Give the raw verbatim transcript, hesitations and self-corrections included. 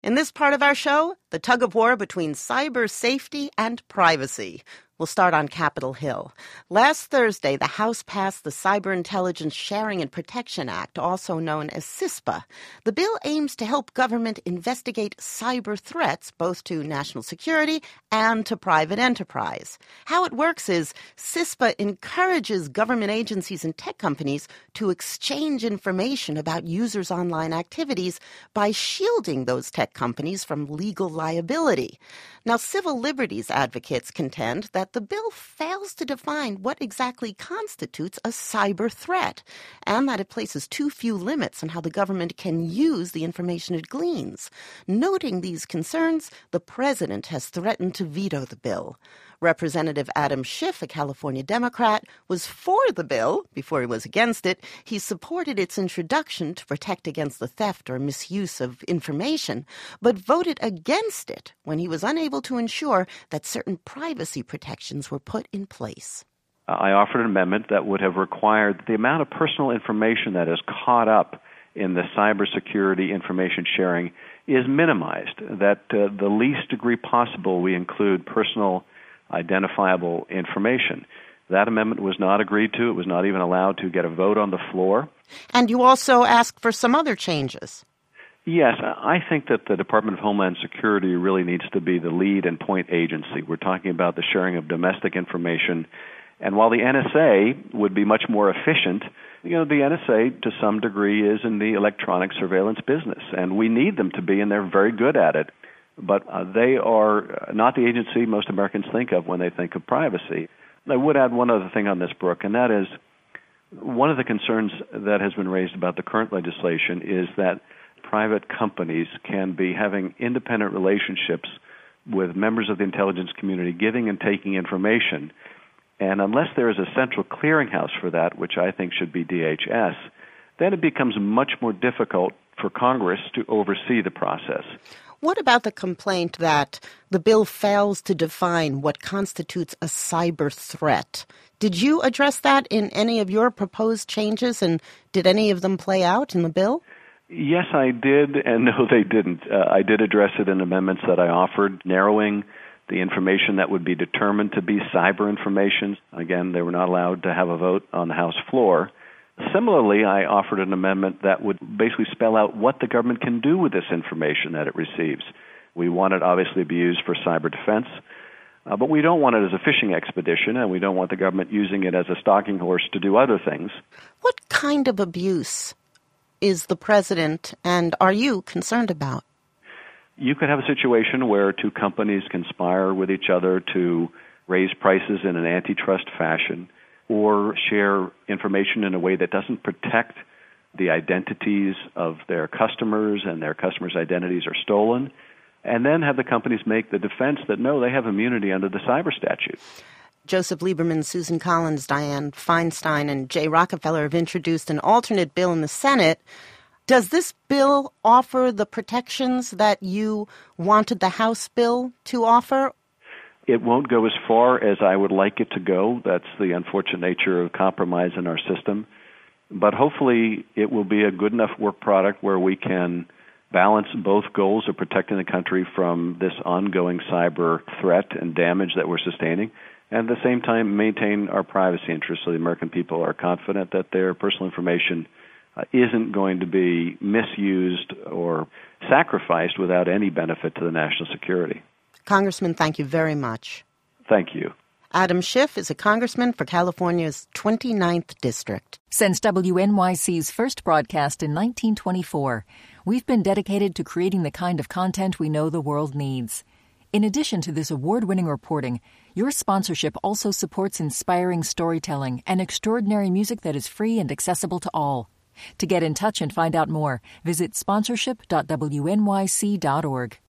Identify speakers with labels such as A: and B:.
A: In this part of our show, the tug of war between cyber safety and privacy. We'll start on Capitol Hill. Last Thursday, the House passed the Cyber Intelligence Sharing and Protection Act, also known as CISPA. The bill aims to help government investigate cyber threats, both to national security and to private enterprise. How it works is CISPA encourages government agencies and tech companies to exchange information about users' online activities by shielding those tech companies from legal liability. Now, civil liberties advocates contend that the bill fails to define what exactly constitutes a cyber threat, and that it places too few limits on how the government can use the information it gleans. Noting these concerns, the president has threatened to veto the bill. Representative Adam Schiff, a California Democrat, was for the bill before he was against it. He supported its introduction to protect against the theft or misuse of information, but voted against it when he was unable to ensure that certain privacy protections were put in place.
B: I offered an amendment that would have required the amount of personal information that is caught up in the cybersecurity information sharing is minimized, that uh, the least degree possible we include personal identifiable information. That amendment was not agreed to. It was not even allowed to get a vote on the floor.
A: And you also asked for some other changes.
B: Yes, I think that the Department of Homeland Security really needs to be the lead and point agency. We're talking about the sharing of domestic information. And while the N S A would be much more efficient, you know, the N S A to some degree is in the electronic surveillance business, and we need them to be, and they're very good at it. But uh, they are not the agency most Americans think of when they think of privacy. I would add one other thing on this, Brooke, and that is one of the concerns that has been raised about the current legislation is that private companies can be having independent relationships with members of the intelligence community, giving and taking information. And unless there is a central clearinghouse for that, which I think should be D H S, then it becomes much more difficult for Congress to oversee the process.
A: What about the complaint that the bill fails to define what constitutes a cyber threat? Did you address that in any of your proposed changes, and did any of them play out in the bill?
B: Yes, I did, and no, they didn't. Uh, I did address it in amendments that I offered, narrowing the information that would be determined to be cyber information. Again, they were not allowed to have a vote on the House floor. Similarly, I offered an amendment that would basically spell out what the government can do with this information that it receives. We want it obviously to be used for cyber defense, uh, but we don't want it as a fishing expedition, and we don't want the government using it as a stalking horse to do other things.
A: What kind of abuse is the president and are you concerned about?
B: You could have a situation where two companies conspire with each other to raise prices in an antitrust fashion, or share information in a way that doesn't protect the identities of their customers, and their customers' identities are stolen, and then have the companies make the defense that, no, they have immunity under the cyber statute.
A: Joseph Lieberman, Susan Collins, Dianne Feinstein, and Jay Rockefeller have introduced an alternate bill in the Senate. Does this bill offer the protections that you wanted the House bill to offer?
B: It won't go as far as I would like it to go. That's the unfortunate nature of compromise in our system. But hopefully it will be a good enough work product where we can balance both goals of protecting the country from this ongoing cyber threat and damage that we're sustaining, and at the same time maintain our privacy interests so the American people are confident that their personal information uh, isn't going to be misused or sacrificed without any benefit to the national security.
A: Congressman, thank you very much.
B: Thank you.
A: Adam Schiff is a congressman for California's twenty-ninth District.
C: Since W N Y C's first broadcast in nineteen twenty-four, we've been dedicated to creating the kind of content we know the world needs. In addition to this award-winning reporting, your sponsorship also supports inspiring storytelling and extraordinary music that is free and accessible to all. To get in touch and find out more, visit sponsorship dot w n y c dot org.